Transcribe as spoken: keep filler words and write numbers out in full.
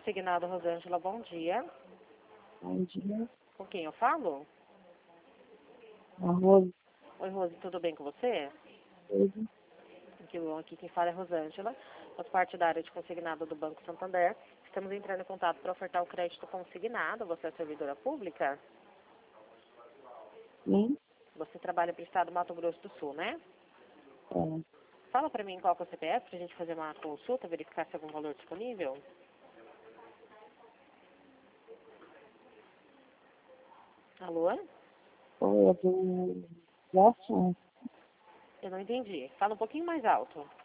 Consignado Rosângela, bom dia. Bom dia. Com quem eu falo? A Rose. Oi, Rose, tudo bem com você? Tudo. Aqui, aqui quem fala é Rosângela, faz parte da área de consignado do Banco Santander. Estamos entrando em contato para ofertar o crédito consignado. Você é servidora pública? Sim. Você trabalha para o estado do Mato Grosso do Sul, né? É. Fala para mim qual que é o C P F para a gente fazer uma consulta, verificar se tem algum valor disponível. Alô? Oi, é do Jackson. Eu não entendi. Fala um pouquinho mais alto.